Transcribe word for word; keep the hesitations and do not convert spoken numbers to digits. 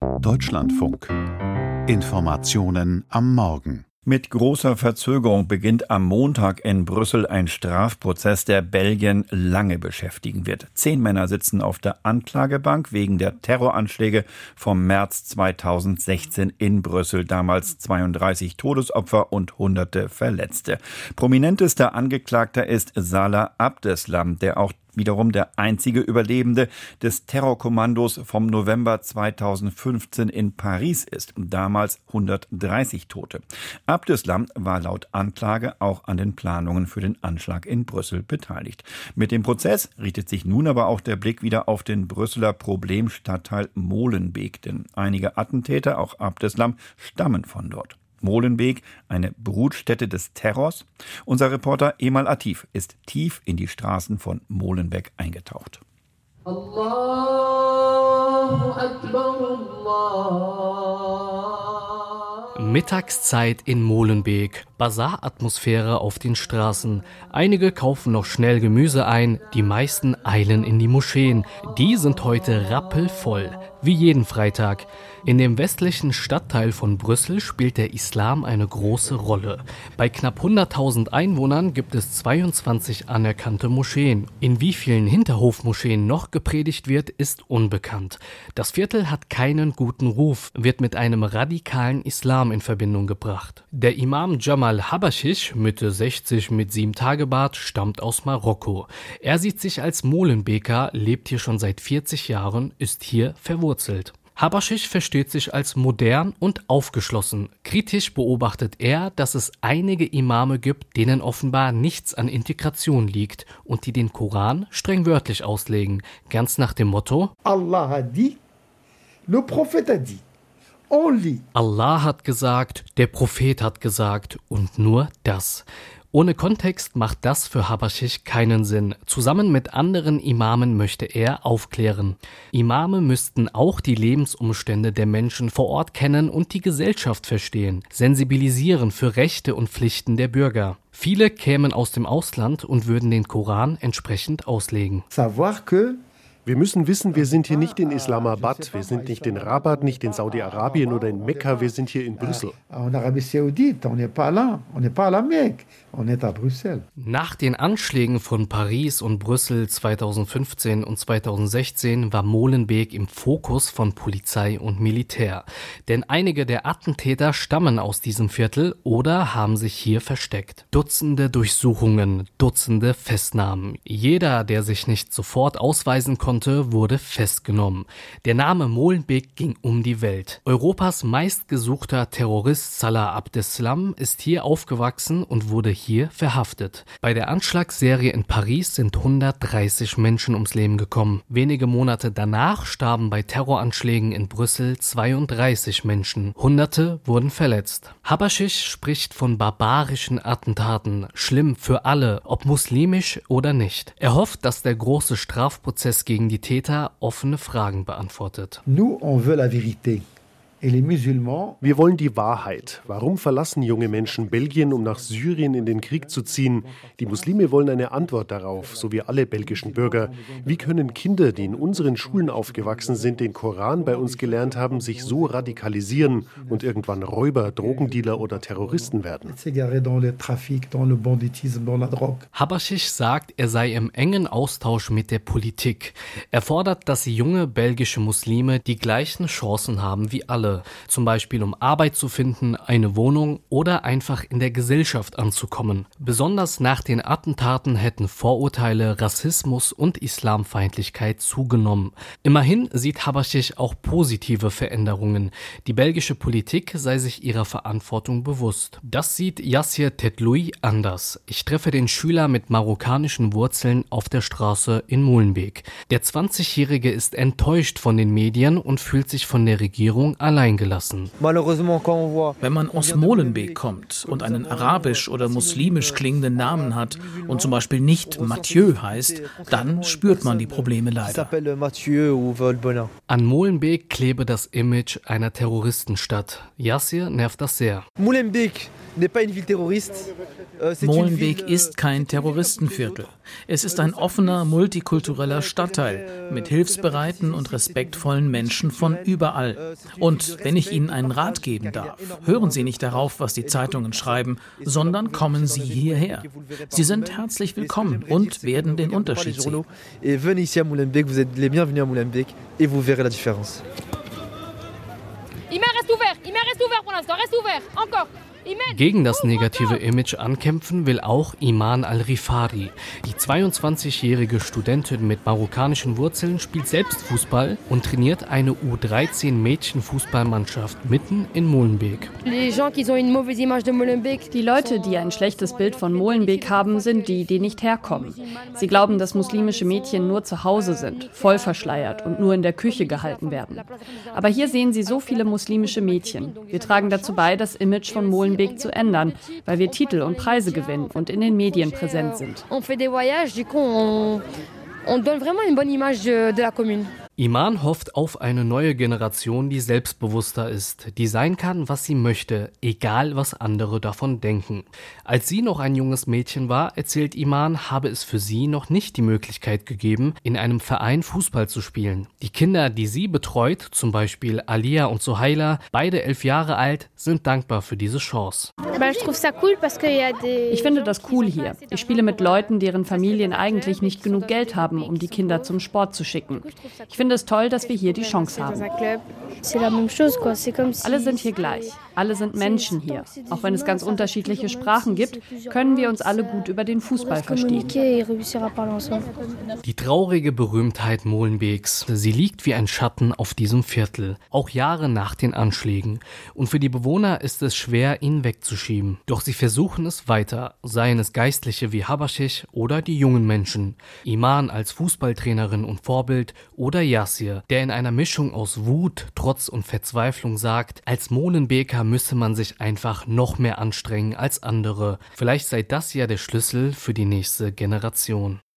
Deutschlandfunk. Informationen am Morgen. Mit großer Verzögerung beginnt am Montag in Brüssel ein Strafprozess, der Belgien lange beschäftigen wird. Zehn Männer sitzen auf der Anklagebank wegen der Terroranschläge vom März zweitausendsechzehn in Brüssel. Damals zweiunddreißig Todesopfer und hunderte Verletzte. Prominentester Angeklagter ist Salah Abdeslam, der auch wiederum der einzige Überlebende des Terrorkommandos vom November zweitausendfünfzehn in Paris ist. Damals hundertdreißig Tote. Abdeslam war laut Anklage auch an den Planungen für den Anschlag in Brüssel beteiligt. Mit dem Prozess richtet sich nun aber auch der Blick wieder auf den Brüsseler Problemstadtteil Molenbeek. Denn einige Attentäter, auch Abdeslam, stammen von dort. Molenbeek, eine Brutstätte des Terrors. Unser Reporter Emal Atif ist tief in die Straßen von Molenbeek eingetaucht. Allahu Akbar, Allah. Mittagszeit in Molenbeek. Bazaratmosphäre auf den Straßen. Einige kaufen noch schnell Gemüse ein, die meisten eilen in die Moscheen. Die sind heute rappelvoll, wie jeden Freitag. In dem westlichen Stadtteil von Brüssel spielt der Islam eine große Rolle. Bei knapp hunderttausend Einwohnern gibt es zweiundzwanzig anerkannte Moscheen. In wie vielen Hinterhofmoscheen noch gepredigt wird, ist unbekannt. Das Viertel hat keinen guten Ruf, wird mit einem radikalen Islam in Verbindung gebracht. Der Imam Jamal Habashish, Mitte sechzig mit Sieben-Tage-Bart, stammt aus Marokko. Er sieht sich als Molenbeeker, lebt hier schon seit vierzig Jahren, ist hier verwurzelt. Habashish versteht sich als modern und aufgeschlossen. Kritisch beobachtet er, dass es einige Imame gibt, denen offenbar nichts an Integration liegt und die den Koran streng wörtlich auslegen. Ganz nach dem Motto: Allah a dit, le prophète a dit. Only. Allah hat gesagt, der Prophet hat gesagt und nur das. Ohne Kontext macht das für Habashish keinen Sinn. Zusammen mit anderen Imamen möchte er aufklären. Imame müssten auch die Lebensumstände der Menschen vor Ort kennen und die Gesellschaft verstehen, sensibilisieren für Rechte und Pflichten der Bürger. Viele kämen aus dem Ausland und würden den Koran entsprechend auslegen. Savoir que Wir müssen wissen, wir sind hier nicht in Islamabad, wir sind nicht in Rabat, nicht in Saudi-Arabien oder in Mekka, wir sind hier in Brüssel. en Arabie Saoudite, on n'est pas là, on n'est pas à la Mecque, on est à Bruxelles. Nach den Anschlägen von Paris und Brüssel zweitausendfünfzehn und zweitausendsechzehn war Molenbeek im Fokus von Polizei und Militär. Denn einige der Attentäter stammen aus diesem Viertel oder haben sich hier versteckt. Dutzende Durchsuchungen, Dutzende Festnahmen. Jeder, der sich nicht sofort ausweisen konnte, wurde festgenommen. Der Name Molenbeek ging um die Welt. Europas meistgesuchter Terrorist Salah Abdeslam ist hier aufgewachsen und wurde hier verhaftet. Bei der Anschlagsserie in Paris sind hundertdreißig Menschen ums Leben gekommen. Wenige Monate danach starben bei Terroranschlägen in Brüssel zweiunddreißig Menschen. Hunderte wurden verletzt. Habashish spricht von barbarischen Attentaten, schlimm für alle, ob muslimisch oder nicht. Er hofft, dass der große Strafprozess gegen die Täter offene Fragen beantwortet. Nous, on veut la vérité. Et les musulmans, Wir wollen die Wahrheit. Warum verlassen junge Menschen Belgien, um nach Syrien in den Krieg zu ziehen? Die Muslime wollen eine Antwort darauf, so wie alle belgischen Bürger. Wie können Kinder, die in unseren Schulen aufgewachsen sind, den Koran bei uns gelernt haben, sich so radikalisieren und irgendwann Räuber, Drogendealer oder Terroristen werden? s'égarer dans le trafic, dans le banditisme, dans la drogue. Habashish sagt, er sei im engen Austausch mit der Politik. Er fordert, dass junge belgische Muslime die gleichen Chancen haben wie alle. Zum Beispiel um Arbeit zu finden, eine Wohnung oder einfach in der Gesellschaft anzukommen. Besonders nach den Attentaten hätten Vorurteile, Rassismus und Islamfeindlichkeit zugenommen. Immerhin sieht Habashish auch positive Veränderungen. Die belgische Politik sei sich ihrer Verantwortung bewusst. Das sieht Yassir Tetloui anders. Ich treffe den Schüler mit marokkanischen Wurzeln auf der Straße in Molenbeek. Der zwanzigjährige ist enttäuscht von den Medien und fühlt sich von der Regierung allein allein gelassen. Wenn man aus Molenbeek kommt und einen arabisch oder muslimisch klingenden Namen hat und zum Beispiel nicht Mathieu heißt, dann spürt man die Probleme leider. An Molenbeek klebe das Image einer Terroristenstadt. Yassir nervt das sehr. Molenbeek ist kein Terroristenviertel. Es ist ein offener, multikultureller Stadtteil mit hilfsbereiten und respektvollen Menschen von überall. Und wenn ich Ihnen einen Rat geben darf, hören Sie nicht darauf, was die Zeitungen schreiben, sondern kommen Sie hierher. Sie sind herzlich willkommen und werden den Unterschied sehen. Gegen das negative Image ankämpfen will auch Iman Al-Rifari. Die zweiundzwanzigjährige Studentin mit marokkanischen Wurzeln spielt selbst Fußball und trainiert eine U dreizehn Mädchenfußballmannschaft mitten in Molenbeek. Die Leute, die ein schlechtes Bild von Molenbeek haben, sind die, die nicht herkommen. Sie glauben, dass muslimische Mädchen nur zu Hause sind, voll verschleiert und nur in der Küche gehalten werden. Aber hier sehen Sie so viele muslimische Mädchen. Wir tragen dazu bei, das Image von Molenbeek zu ändern, weil wir Titel und Preise gewinnen und in den Medien präsent sind. Iman hofft auf eine neue Generation, die selbstbewusster ist, die sein kann, was sie möchte, egal was andere davon denken. Als sie noch ein junges Mädchen war, erzählt Iman, habe es für sie noch nicht die Möglichkeit gegeben, in einem Verein Fußball zu spielen. Die Kinder, die sie betreut, zum Beispiel Alia und Sohaila, beide elf Jahre alt, sind dankbar für diese Chance. Ich finde das cool hier. Ich spiele mit Leuten, deren Familien eigentlich nicht genug Geld haben, um die Kinder zum Sport zu schicken. Ich finde es toll, dass wir hier die Chance haben. Alle sind hier gleich. Alle sind Menschen hier. Auch wenn es ganz unterschiedliche Sprachen gibt, können wir uns alle gut über den Fußball verstehen. Die traurige Berühmtheit Molenbeeks, sie liegt wie ein Schatten auf diesem Viertel, auch Jahre nach den Anschlägen. Und für die Bewohner ist es schwer, ihn wegzuschieben. Doch sie versuchen es weiter, seien es Geistliche wie Habaschisch oder die jungen Menschen. Iman als Fußballtrainerin und Vorbild oder Yassir, der in einer Mischung aus Wut, Trotz und Verzweiflung sagt, als Molenbeeker müsse man sich einfach noch mehr anstrengen als andere. Vielleicht sei das ja der Schlüssel für die nächste Generation.